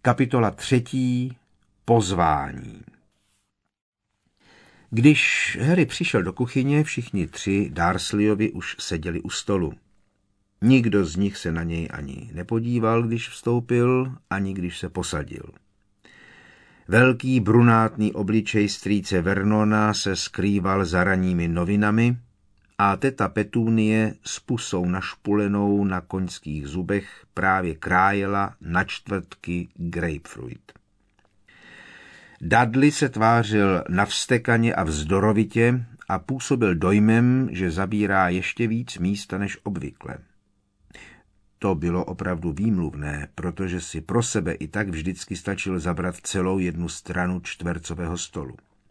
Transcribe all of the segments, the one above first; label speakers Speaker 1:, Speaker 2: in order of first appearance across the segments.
Speaker 1: Kapitola 3. Pozvání. Když Harry přišel do kuchyně, všichni tři Dursleyovi už seděli u stolu. Nikdo z nich se na něj ani nepodíval, když vstoupil, ani když se posadil. Velký brunátný obličej strýce Vernona se skrýval za ranními novinami a teta Petunie s pusou našpulenou na koňských zubech právě krájela na čtvrtky grapefruit. Dudley se tvářil navstekaně a vzdorovitě a působil dojmem, že zabírá ještě víc místa než obvykle. To bylo opravdu výmluvné, protože si pro sebe i tak vždycky stačil zabrat celou jednu stranu čtvercového stolu.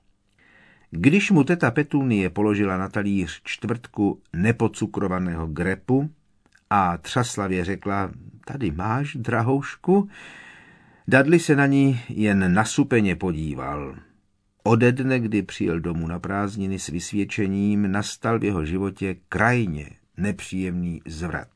Speaker 1: Když mu teta Petunie položila na talíř čtvrtku nepocukrovaného grepu a třaslavě řekla, tady máš, drahoušku, Dudley se na ní jen nasupeně podíval. Ode dne, kdy přijel domů na prázdniny s vysvědčením, nastal v jeho životě krajně nepříjemný zvrat.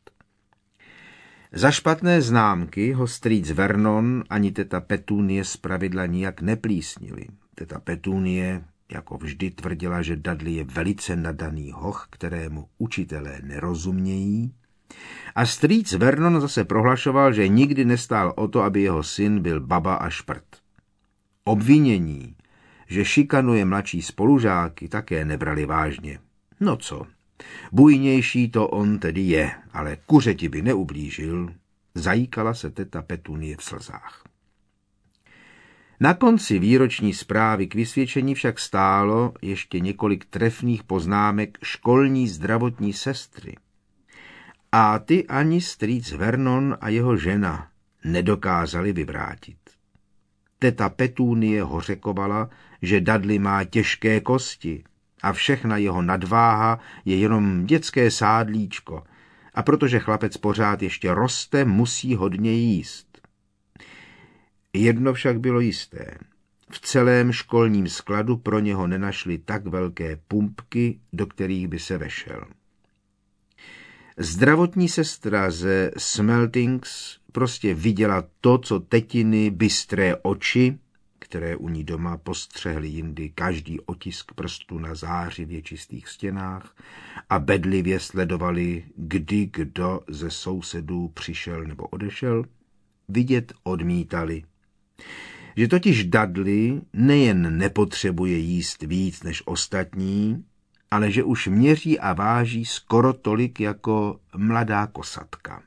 Speaker 1: Za špatné známky ho strýc Vernon ani teta Petunie zpravidla nijak neplísnili. Teta Petunie jako vždy tvrdila, že Dudley je velice nadaný hoch, kterému učitelé nerozumějí, a strýc Vernon zase prohlašoval, že nikdy nestál o to, aby jeho syn byl baba a šprt. Obvinění, že šikanuje mladší spolužáky, také nebrali vážně. No co, bujnější to on tedy je, ale kuřeti by neublížil, zajíkala se teta Petunie v slzách. Na konci výroční zprávy k vysvědčení však stálo ještě několik trefných poznámek školní zdravotní sestry. A ty ani strýc Vernon a jeho žena nedokázali vyvrátit. Teta Petunie hořekovala, že Dudley má těžké kosti a všechna jeho nadváha je jenom dětské sádlíčko a protože chlapec pořád ještě roste, musí hodně jíst. Jedno však bylo jisté. V celém školním skladu pro něho nenašli tak velké pumpky, do kterých by se vešel. Zdravotní sestra ze Smeltings prostě viděla to, co tetiny bystré oči, které u ní doma postřehly jindy každý otisk prstů na zářivě čistých stěnách a bedlivě sledovali, kdy kdo ze sousedů přišel nebo odešel, vidět odmítali. Že totiž Dudley nejen nepotřebuje jíst víc než ostatní, ale že už měří a váží skoro tolik jako mladá kosatka.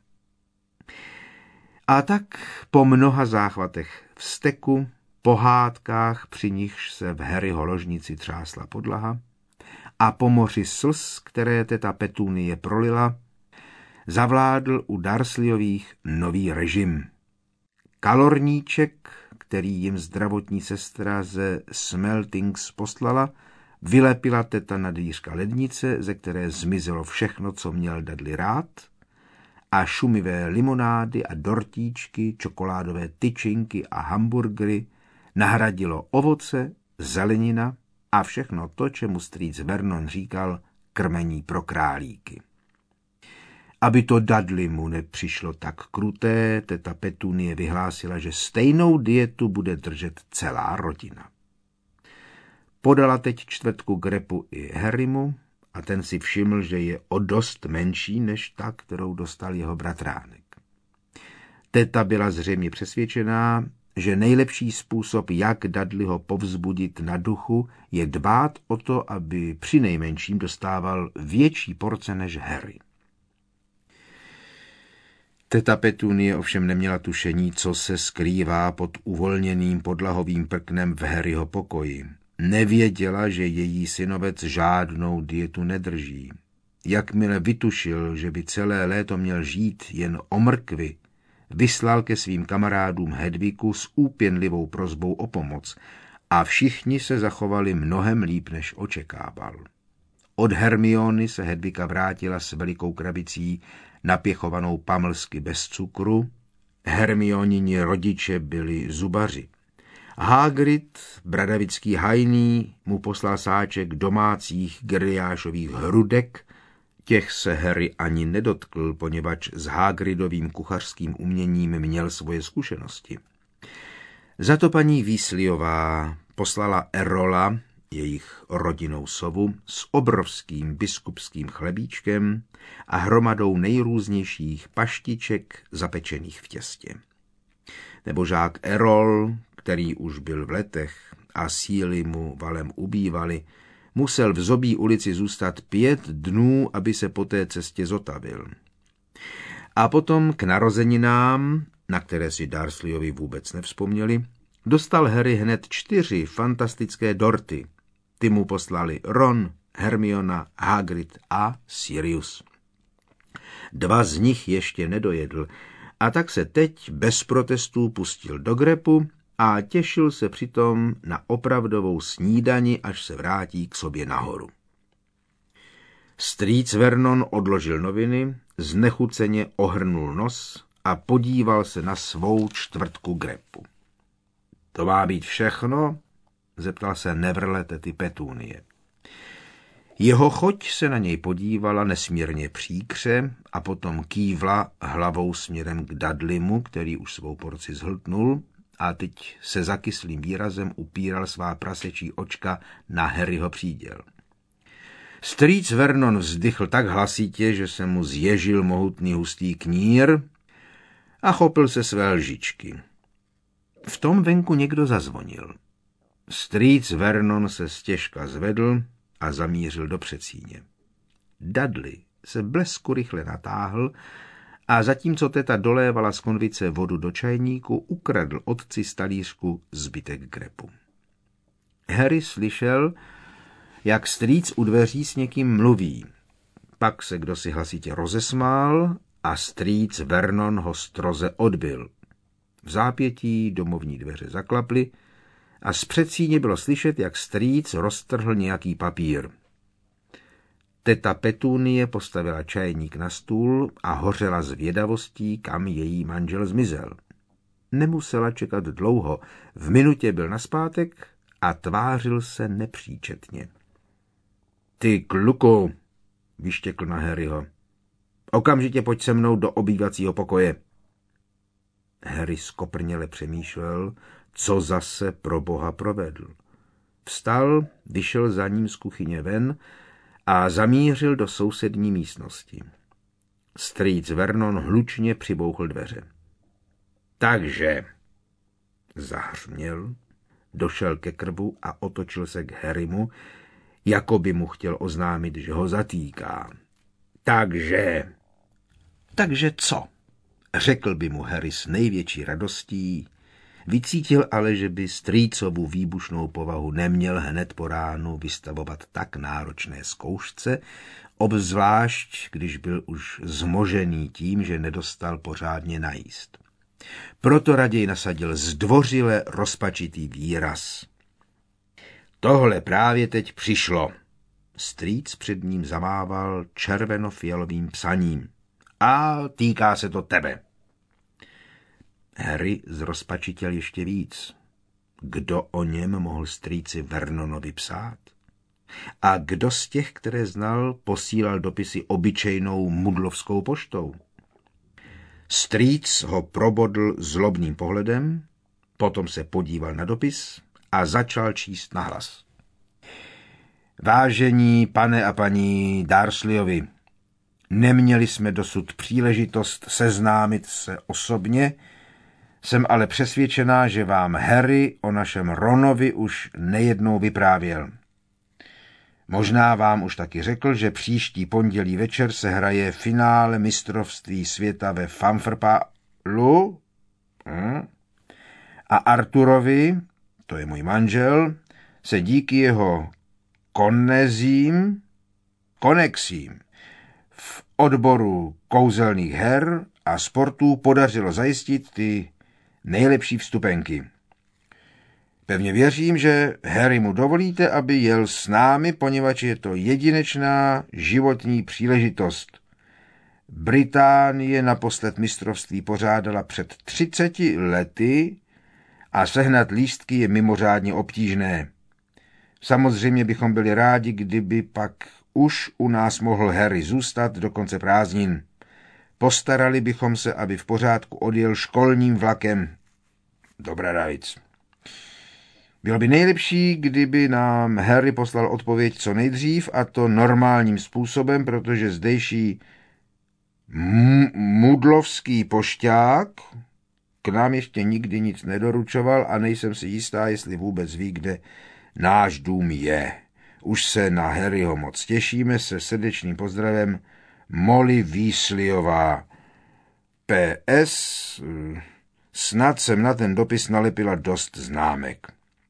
Speaker 1: A tak po mnoha záchvatech vzteku, pohádkách, při nichž se v Harryho ložnici třásla podlaha, a po moři slz, které teta Petunie prolila, zavládl u Dursleyových nový režim. Kalorníček, který jim zdravotní sestra ze Smeltings poslala, vylepila teta na dvířka lednice, ze které zmizelo všechno, co měl Dudley rád, a šumivé limonády a dortíčky, čokoládové tyčinky a hamburgery nahradilo ovoce, zelenina a všechno to, čemu strýc Vernon říkal krmení pro králíky. Aby to Dudley mu nepřišlo tak kruté, teta Petunie vyhlásila, že stejnou dietu bude držet celá rodina. Podala teď čtvrtku grepu i Harrymu a ten si všiml, že je o dost menší než ta, kterou dostal jeho bratránek. Teta byla zřejmě přesvědčená, že nejlepší způsob, jak Dudleyho povzbudit na duchu, je dbát o to, aby přinejmenším dostával větší porce než Harry. Teta Petunie ovšem neměla tušení, co se skrývá pod uvolněným podlahovým prknem v Harryho pokoji. Nevěděla, že její synovec žádnou dietu nedrží. Jakmile vytušil, že by celé léto měl žít jen o mrkvi, vyslal ke svým kamarádům Hedvigu s úpěnlivou prosbou o pomoc a všichni se zachovali mnohem líp, než očekával. Od Hermiony se Hedviga vrátila s velikou krabicí napěchovanou pamlsky bez cukru. Hermionini rodiče byli zubaři. Hagrid, bradavický hajný, mu poslal sáček domácích Gryášových hrudek. Těch se Harry ani nedotkl, poněvadž s Hagridovým kuchařským uměním měl svoje zkušenosti. Za to paní Weasleyová poslala Erola, jejich rodinnou sovu, s obrovským biskupským chlebíčkem a hromadou nejrůznějších paštiček zapečených v těstě. Nebo žák Erol, který už byl v letech a síly mu valem ubývaly, musel v Zobí ulici zůstat 5 dnů, aby se po té cestě zotavil. A potom k narozeninám, na které si Dursleyovi vůbec nevzpomněli, dostal Harry hned 4 fantastické dorty. Ty mu poslali Ron, Hermiona, Hagrid a Sirius. 2 z nich ještě nedojedl a tak se teď bez protestů pustil do grepu a těšil se přitom na opravdovou snídani, až se vrátí k sobě nahoru. Strýc Vernon odložil noviny, znechuceně ohrnul nos a podíval se na svou čtvrtku grepu. To má být všechno? Zeptal se nevrle tety Petunie. Jeho choť se na něj podívala nesmírně příkře a potom kývla hlavou směrem k Dudleymu, který už svou porci zhltnul a teď se zakyslým výrazem upíral svá prasečí očka na Harryho příděl. Strýc Vernon vzdychl tak hlasitě, že se mu zježil mohutný hustý knír a chopil se své lžičky. V tom venku někdo zazvonil. Strýc Vernon se stěžka zvedl a zamířil do předsíně. Dudley se blesku rychle natáhl a zatímco teta dolévala z konvice vodu do čajníku, ukradl otci z talířku zbytek grepu. Harry slyšel, jak strýc u dveří s někým mluví. Pak se kdosi hlasitě rozesmál a strýc Vernon ho stroze odbyl. V zápětí domovní dveře zaklaply a z předsíně bylo slyšet, jak strýc roztrhl nějaký papír. Teta Petunie postavila čajník na stůl a hořela zvědavostí, kam její manžel zmizel. Nemusela čekat dlouho, v minutě byl nazpátek a tvářil se nepříčetně. Ty kluku, vyštěkl na Harryho, okamžitě pojď se mnou do obývacího pokoje. Harry skoprněle přemýšlel, co zase pro boha provedl. Vstal, vyšel za ním z kuchyně ven a zamířil do sousední místnosti. Strýc Vernon hlučně přibouchl dveře. Takže, zahřměl, došel ke krbu a otočil se k Harrymu, jako by mu chtěl oznámit, že ho zatýká. Takže co? Řekl by mu Harry s největší radostí, vycítil ale, že by strýcovu výbušnou povahu neměl hned po ránu vystavovat tak náročné zkoušce, obzvlášť, když byl už zmožený tím, že nedostal pořádně najíst. Proto raději nasadil zdvořile rozpačitý výraz. Tohle právě teď přišlo. Strýc před ním zamával červenofialovým psaním. A týká se to tebe. Harry zrozpačitěl ještě víc. Kdo o něm mohl strýci Vernonovi psát? A kdo z těch, které znal, posílal dopisy obyčejnou mudlovskou poštou? Strýc ho probodl zlobným pohledem, potom se podíval na dopis a začal číst nahlas. Vážení pane a paní Dursleyovi, neměli jsme dosud příležitost seznámit se osobně, jsem ale přesvědčená, že vám Harry o našem Ronovi už nejednou vyprávěl. Možná vám už taky řekl, že příští pondělí večer se hraje finále mistrovství světa ve Fumfrpalu a Arturovi, to je můj manžel, se díky jeho konexím v odboru kouzelných her a sportů podařilo zajistit ty nejlepší vstupenky. Pevně věřím, že Harry mu dovolíte, aby jel s námi, poněvadž je to jedinečná životní příležitost. Británie naposled mistrovství pořádala před 30 lety a sehnat lístky je mimořádně obtížné. Samozřejmě bychom byli rádi, kdyby pak už u nás mohl Harry zůstat do konce prázdnin. Postarali bychom se, aby v pořádku odjel školním vlakem. Dobrá, Davids. Bylo by nejlepší, kdyby nám Harry poslal odpověď co nejdřív, a to normálním způsobem, protože zdejší mudlovský pošťák k nám ještě nikdy nic nedoručoval a nejsem si jistá, jestli vůbec ví, kde náš dům je. Už se na Harryho moc těšíme, se srdečným pozdravem Molly Weasleyová. PS. Snad jsem na ten dopis nalepila dost známek.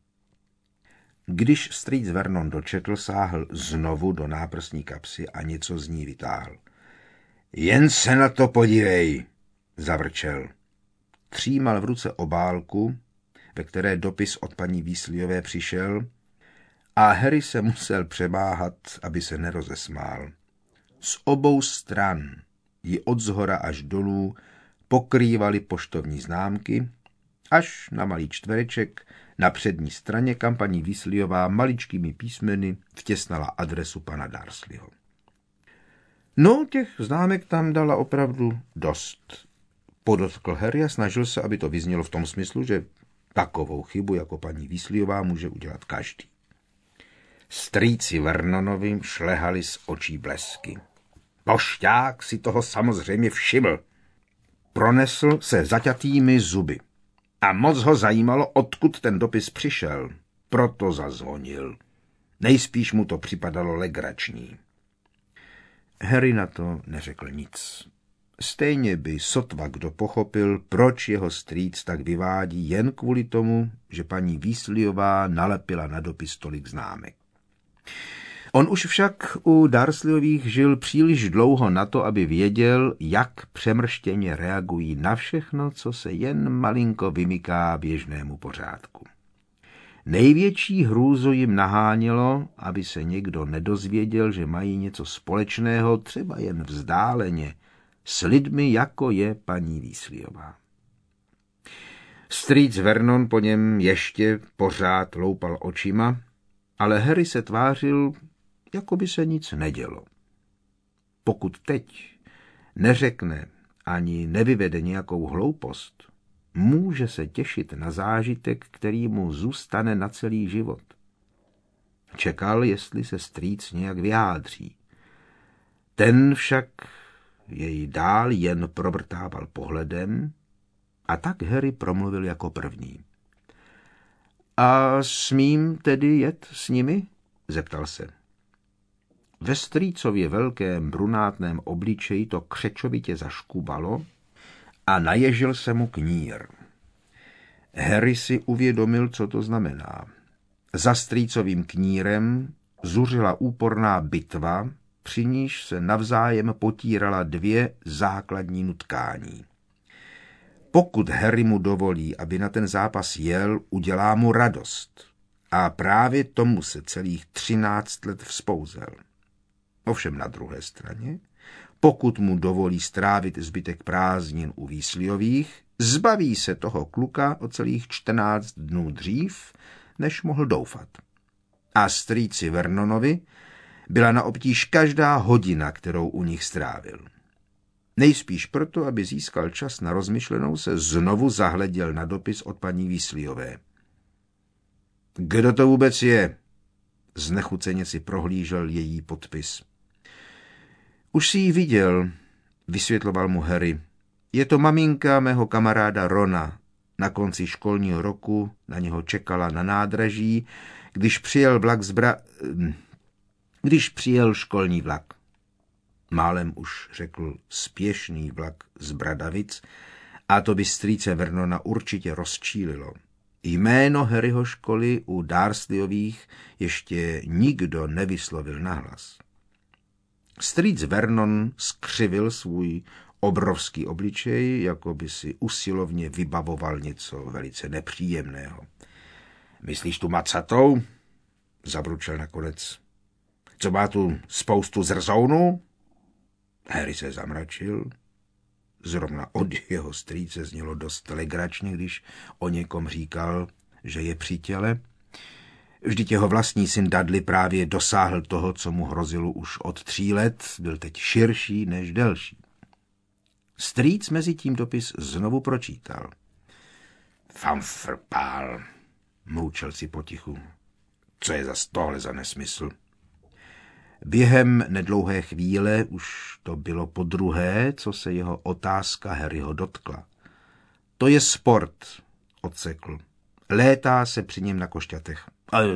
Speaker 1: Když strýc Vernon dočetl, sáhl znovu do náprsní kapsy a něco z ní vytáhl. Jen se na to podívej, zavrčel. Třímal v ruce obálku, ve které dopis od paní Weasleyové přišel, a Harry se musel přemáhat, aby se nerozesmál. Z obou stran ji od zhora až dolů pokrývaly poštovní známky, až na malý čtvereček na přední straně, kam paní Weasleyová maličkými písmeny vtěsnala adresu pana Dursleyho. No, těch známek tam dala opravdu dost. Podotkl Harry a snažil se, aby to vyznělo v tom smyslu, že takovou chybu jako paní Weasleyová může udělat každý. Strýci Vernonovi šlehali z očí blesky. Pošťák si toho samozřejmě všiml. Pronesl se zaťatými zuby. A moc ho zajímalo, odkud ten dopis přišel. Proto zazvonil. Nejspíš mu to připadalo legrační. Harry na to neřekl nic. Stejně by sotva kdo pochopil, proč jeho strýc tak vyvádí jen kvůli tomu, že paní Weasleyová nalepila na dopis tolik známek. On už však u Dursleyových žil příliš dlouho na to, aby věděl, jak přemrštěně reagují na všechno, co se jen malinko vymyká běžnému pořádku. Největší hrůzu jim nahánělo, aby se někdo nedozvěděl, že mají něco společného, třeba jen vzdáleně, s lidmi, jako je paní Weasleyová. Strýc Vernon po něm ještě pořád loupal očima, ale Harry se tvářil, jako by se nic nedělo. Pokud teď neřekne ani nevyvede nějakou hloupost, může se těšit na zážitek, který mu zůstane na celý život. Čekal, jestli se strýc nějak vyjádří. Ten však jej dál jen provrtával pohledem, a tak Harry promluvil jako první. A smím tedy jet s nimi? Zeptal se. Ve strýcově velkém brunátném obličeji to křečovitě zaškubalo a naježil se mu knír. Harry si uvědomil, co to znamená. Za strýcovým knírem zuřila úporná bitva, při níž se navzájem potírala dvě základní nutkání. Pokud Harry mu dovolí, aby na ten zápas jel, udělá mu radost. A právě tomu se celých 13 let vzpouzel. Ovšem na druhé straně, pokud mu dovolí strávit zbytek prázdnin u Weasleyových, zbaví se toho kluka o celých 14 dnů dřív, než mohl doufat. A strýci Vernonovi byla na obtíž každá hodina, kterou u nich strávil. Nejspíš proto, aby získal čas na rozmyšlenou, se znovu zahleděl na dopis od paní Weasleyové. Kdo to vůbec je? Znechuceně si prohlížel její podpis. Už si ji viděl, vysvětloval mu Harry. Je to maminka mého kamaráda Rona. Na konci školního roku na něho čekala na nádraží, když přijel školní vlak. Málem už řekl spěšný vlak z Bradavic, a to by strýce Vernona určitě rozčílilo. Jméno Harryho školy u Dursleyových ještě nikdo nevyslovil nahlas. Strýc Vernon skřivil svůj obrovský obličej, jako by si usilovně vybavoval něco velice nepříjemného. Myslíš tu macatou? Zabručel nakonec. Co má tu spoustu zrzounů? Harry se zamračil. Zrovna od jeho strýce znělo dost legračně, když o někom říkal, že je při těle. Vždyť jeho vlastní syn Dudley právě dosáhl toho, co mu hrozilo už od 3 let, byl teď širší než delší. Strýc mezi tím dopis znovu pročítal. Famfrpál, mručel si potichu. Co je tohle za nesmysl? Během nedlouhé chvíle už to bylo podruhé, co se jeho otázka Harryho dotkla. To je sport, odsekl. Létá se při něm na košťatech.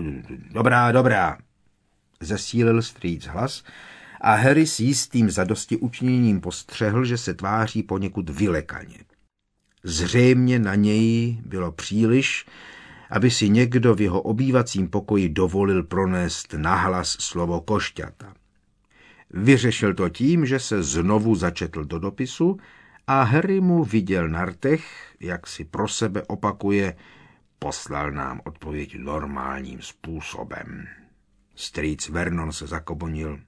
Speaker 1: Dobrá, zesílil strýc hlas a Harry s jistým zadostiučiněním postřehl, že se tváří poněkud vylekaně. Zřejmě na něj bylo příliš, aby si někdo v jeho obývacím pokoji dovolil pronést nahlas slovo košťata. Vyřešil to tím, že se znovu začetl do dopisu a Harry mu viděl na rtech, jak si pro sebe opakuje: poslal nám odpověď normálním způsobem. Strýc Vernon se zakobonil.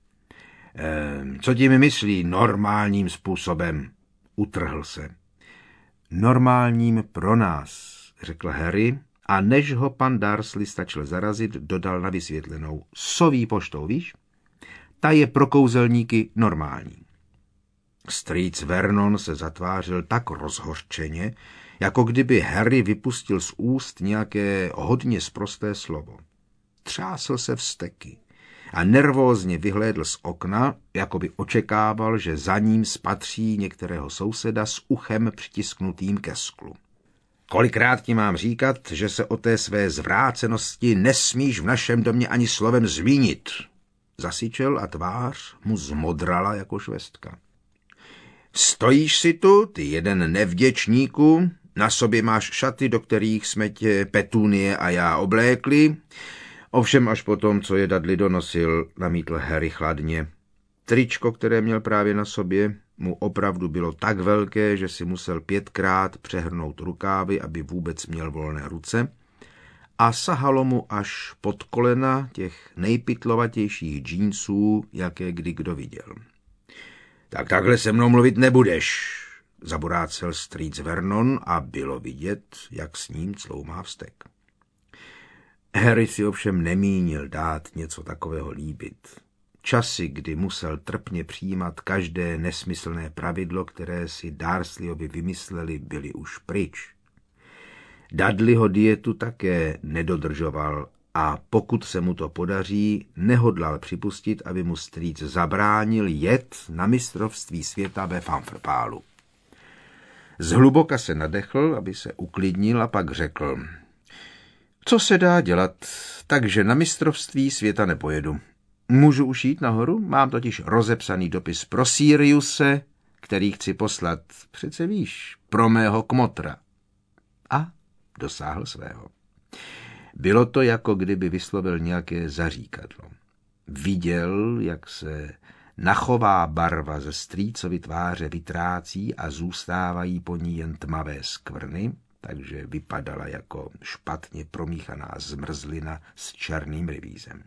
Speaker 1: Co tím myslí normálním způsobem? Utrhl se. Normálním pro nás, řekl Harry, a než ho pan Dursley stačil zarazit, dodal na vysvětlenou: soví poštou, víš? Ta je pro kouzelníky normální. Strýc Vernon se zatvářil tak rozhořčeně, jako kdyby Harry vypustil z úst nějaké hodně sprosté slovo. Třásl se vzteky a nervózně vyhlédl z okna, jako by očekával, že za ním spatří některého souseda s uchem přitisknutým ke sklu. Kolikrát ti mám říkat, že se o té své zvrácenosti nesmíš v našem domě ani slovem zmínit? Zasyčel a tvář mu zmodrala jako švestka. Stojíš si tu, ty jeden nevděčníku, na sobě máš šaty, do kterých jsme tě Petunie a já oblékli, ovšem až potom, co je Dudley donosil, namítl Harry chladně. Tričko, které měl právě na sobě, mu opravdu bylo tak velké, že si musel 5krát přehrnout rukávy, aby vůbec měl volné ruce, a sahalo mu až pod kolena těch nejpitlovatějších džínsů, jaké kdy kdo viděl. Tak takhle se mnou mluvit nebudeš, zaborácel strýc Vernon a bylo vidět, jak s ním cloumá vztek. Harry si ovšem nemínil dát něco takového líbit. Časy, kdy musel trpně přijímat každé nesmyslné pravidlo, které si Dursleyovi vymysleli, byly už pryč. Dudleyho dietu také nedodržoval a pokud se mu to podaří, nehodlal připustit, aby mu strýc zabránil jet na mistrovství světa ve Famfrpálu. Zhluboka se nadechl, aby se uklidnil, a pak řekl: co se dá dělat, takže na mistrovství světa nepojedu. Můžu už jít nahoru? Mám totiž rozepsaný dopis pro Siriuse, který chci poslat, přece víš, pro mého kmotra. A dosáhl svého. Bylo to, jako kdyby vyslovil nějaké zaříkadlo. Viděl, jak se nachová barva ze strýcovy tváře vytrácí a zůstávají po ní jen tmavé skvrny, takže vypadala jako špatně promíchaná zmrzlina s černým rybízem.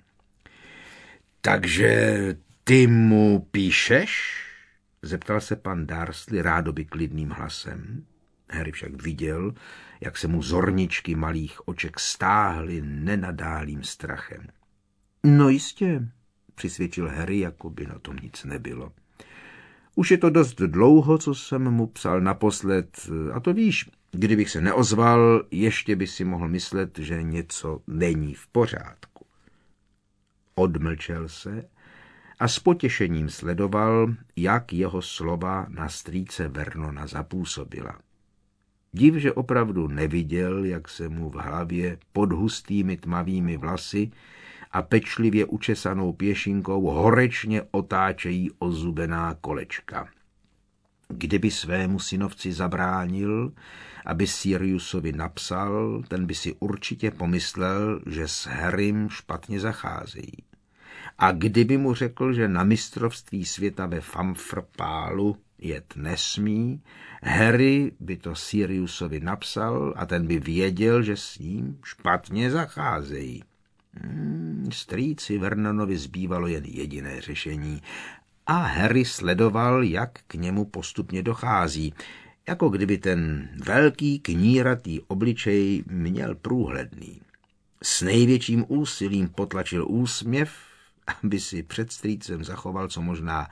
Speaker 1: Takže ty mu píšeš? Zeptal se pan Dursley rádoby klidným hlasem. Harry však viděl, jak se mu zorničky malých oček stáhly nenadálým strachem. No jistě, přisvědčil Harry, jako by na tom nic nebylo. Už je to dost dlouho, co jsem mu psal naposled, a to víš, kdybych se neozval, ještě by si mohl myslet, že něco není v pořádku. Odmlčel se a s potěšením sledoval, jak jeho slova na strýce Vernona zapůsobila. Div, že opravdu neviděl, jak se mu v hlavě pod hustými tmavými vlasy a pečlivě učesanou pěšinkou horečně otáčejí ozubená kolečka. Kdyby svému synovci zabránil, aby Siriusovi napsal, ten by si určitě pomyslel, že s Harrym špatně zacházejí. A kdyby mu řekl, že na mistrovství světa ve Famfrpálu jet nesmí, Harry by to Siriusovi napsal a ten by věděl, že s ním špatně zacházejí. Strýci Vernonovi zbývalo jen jediné řešení a Harry sledoval, jak k němu postupně dochází, jako kdyby ten velký kníratý obličej měl průhledný. S největším úsilím potlačil úsměv, aby si před strýcem zachoval co možná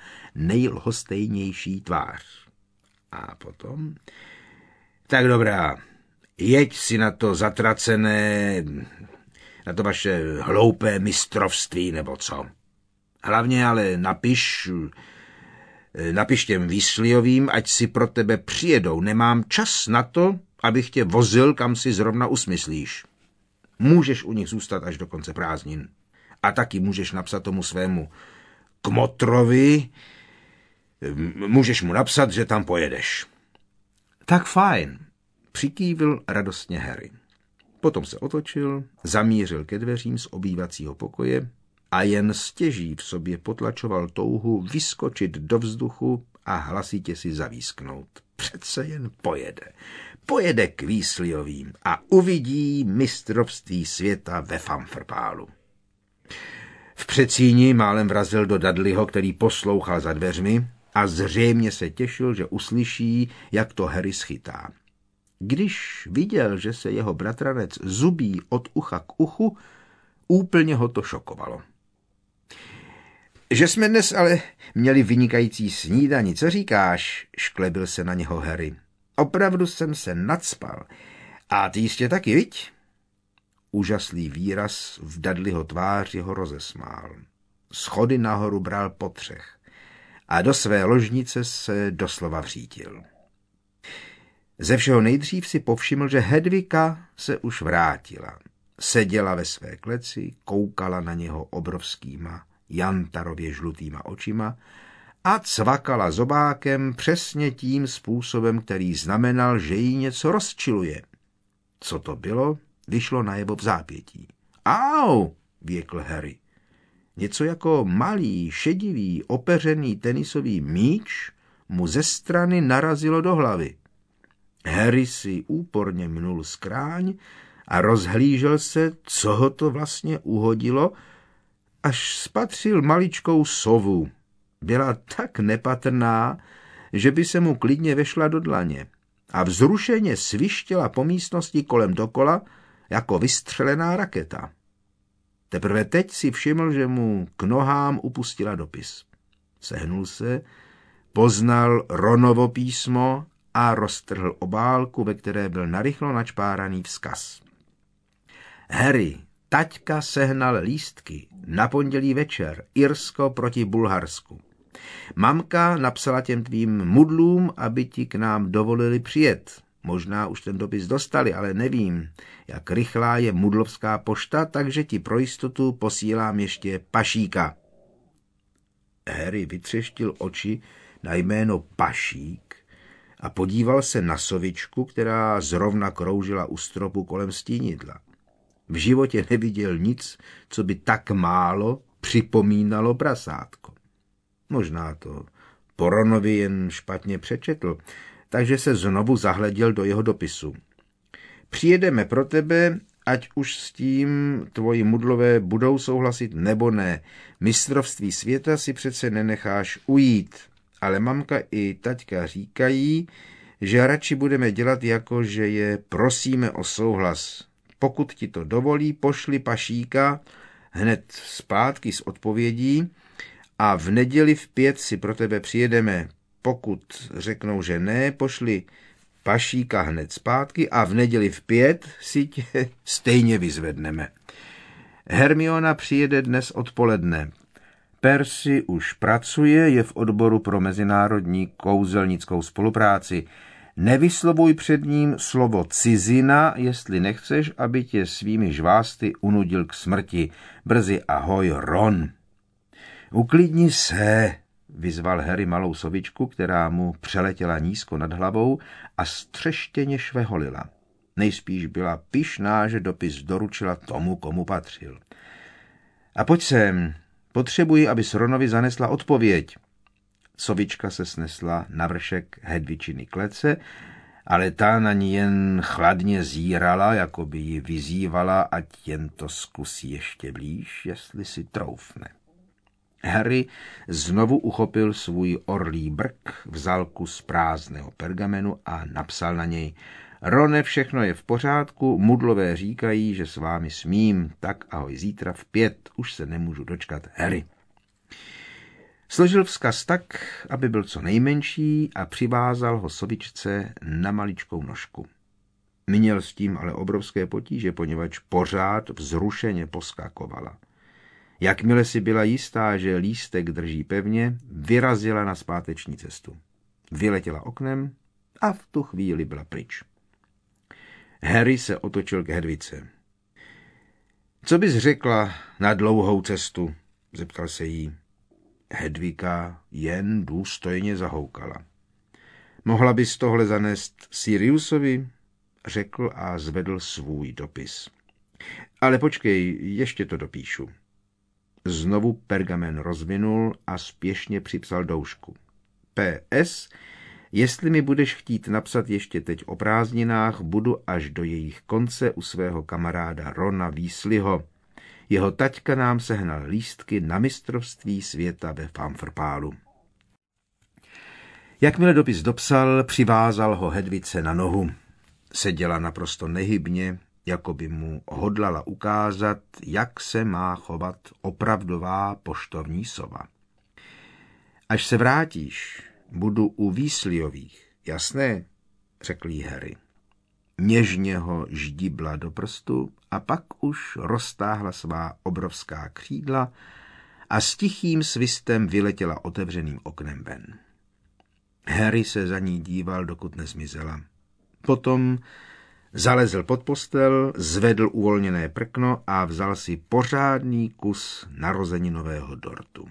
Speaker 1: nejlhostejnější tvář. A potom: tak dobrá, Jeď si na to zatracené, na to vaše hloupé mistrovství nebo co. Hlavně ale napiš těm Weasleyovým, ať si pro tebe přijedou. Nemám čas na to, abych tě vozil, kam si zrovna usmyslíš. Můžeš u nich zůstat až do konce prázdnin. A taky můžeš napsat tomu svému kmotrovi, můžeš mu napsat, že tam pojedeš. Tak fajn, přikývil radostně Harry. Potom se otočil, zamířil ke dveřím z obývacího pokoje a jen stěží v sobě potlačoval touhu vyskočit do vzduchu a hlasitě si zavísknout. Přece jen pojede k Weasleyovým a uvidí mistrovství světa ve fanfrpálu. V předsíni málem vrazil do Dudleyho, který poslouchal za dveřmi a zřejmě se těšil, že uslyší, jak to Harry schytá. Když viděl, že se jeho bratranec zubí od ucha k uchu, úplně ho to šokovalo. Že jsme dnes ale měli vynikající snídani, co říkáš? Šklebil se na něho Harry. Opravdu jsem se nacpal. A ty jistě taky, viď? Úžaslý výraz v Dudleyho tváři ho rozesmál. Schody nahoru bral po třech a do své ložnice se doslova vřítil. Ze všeho nejdřív si povšiml, že Hedvika se už vrátila. Seděla ve své kleci, koukala na něho obrovskýma, jantarově žlutýma očima a cvakala zobákem přesně tím způsobem, který znamenal, že jí něco rozčiluje. Co to bylo, vyšlo najevo v zápětí. Au, věkl Harry. Něco jako malý, šedivý, opeřený tenisový míč mu ze strany narazilo do hlavy. Harry si úporně mnul skráň a rozhlížel se, co ho to vlastně uhodilo, až spatřil maličkou sovu. Byla tak nepatrná, že by se mu klidně vešla do dlaně a vzrušeně svištěla po místnosti kolem dokola jako vystřelená raketa. Teprve teď si všiml, že mu k nohám upustila dopis. Sehnul se, poznal Ronovo písmo a roztrhl obálku, ve které byl narychlo načpáraný vzkaz. Harry, taťka sehnal lístky na pondělí večer, Irsko proti Bulharsku. Mamka napsala těm tvým mudlům, aby ti k nám dovolili přijet. Možná už ten dopis dostali, ale nevím, jak rychlá je mudlovská pošta, takže ti pro jistotu posílám ještě Pašíka. Harry vytřeštil oči na jméno Pašík a podíval se na sovičku, která zrovna kroužila u stropu kolem stínidla. V životě neviděl nic, co by tak málo připomínalo prasátko. Možná to po Ronovi jen špatně přečetl, takže se znovu zahleděl do jeho dopisu. Přijedeme pro tebe, ať už s tím tvoji mudlové budou souhlasit nebo ne. Mistrovství světa si přece nenecháš ujít, ale mamka i taťka říkají, že radši budeme dělat jako, že je prosíme o souhlas. Pokud ti to dovolí, pošli Pašíka hned zpátky s odpovědí a v neděli v 5 si pro tebe přijedeme. Pokud řeknou, že ne, pošli Pašíka hned zpátky a v neděli v 5 si tě stejně vyzvedneme. Hermiona přijede dnes odpoledne. Percy už pracuje, je v odboru pro mezinárodní kouzelnickou spolupráci. Nevyslovuj před ním slovo cizina, jestli nechceš, aby tě svými žvásty unudil k smrti. Brzy ahoj, Ron. Uklidni se, vyzval Harry malou sovičku, která mu přeletěla nízko nad hlavou a střeštěně šveholila. Nejspíš byla pyšná, že dopis doručila tomu, komu patřil. A pojď sem, potřebuji, aby Ronovi zanesla odpověď. Sovička se snesla na vršek Hedvičiny klece, ale ta na ní jen chladně zírala, jako by ji vyzývala, ať jen to zkusí ještě blíž, jestli si troufne. Harry znovu uchopil svůj orlí brk, vzal kus prázdného pergamenu a napsal na něj: Rone, všechno je v pořádku, mudlové říkají, že s vámi smím, tak ahoj, zítra v 5, už se nemůžu dočkat, Harry. Složil vzkaz tak, aby byl co nejmenší a přivázal ho sovičce na maličkou nožku. Měl s tím ale obrovské potíže, poněvadž pořád vzrušeně poskakovala. Jakmile si byla jistá, že lístek drží pevně, vyrazila na zpáteční cestu. Vyletěla oknem a v tu chvíli byla pryč. Harry se otočil k Hedvice. Co bys řekla na dlouhou cestu? Zeptal se jí. Hedvika jen důstojně zahoukala. Mohla bys tohle zanést Siriusovi? Řekl a zvedl svůj dopis. Ale počkej, ještě to dopíšu. Znovu pergamen rozvinul a spěšně připsal doušku. PS. Jestli mi budeš chtít napsat ještě teď o prázdninách, budu až do jejich konce u svého kamaráda Rona Weasleyho. Jeho taťka nám sehnal lístky na mistrovství světa ve Fumfrpálu. Jakmile dopis dopsal, přivázal ho Hedvice na nohu. Seděla naprosto nehybně, jako by mu hodlala ukázat, jak se má chovat opravdová poštovní sova. Až se vrátíš, budu u Weasleyových, jasné, řekl jí Harry. Něžně ho ždíbla do prstu a pak už roztáhla svá obrovská křídla a s tichým svistem vyletěla otevřeným oknem ven. Harry se za ní díval, dokud nezmizela. Potom zalezl pod postel, zvedl uvolněné prkno a vzal si pořádný kus narozeninového dortu.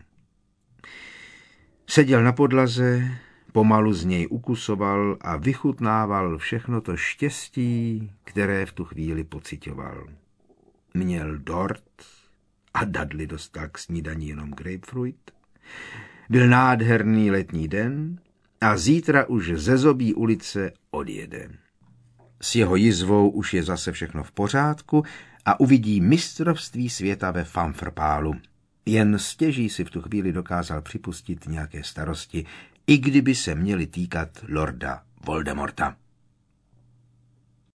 Speaker 1: Seděl na podlaze, pomalu z něj ukusoval a vychutnával všechno to štěstí, které v tu chvíli pocitoval. Měl dort a Dudley dostal k snídani jenom grapefruit. Byl nádherný letní den a zítra už ze Zobí ulice odjede. S jeho jizvou už je zase všechno v pořádku a uvidí mistrovství světa ve Fumfrpálu. Jen stěží si v tu chvíli dokázal připustit nějaké starosti, i kdyby se měly týkat lorda Voldemorta.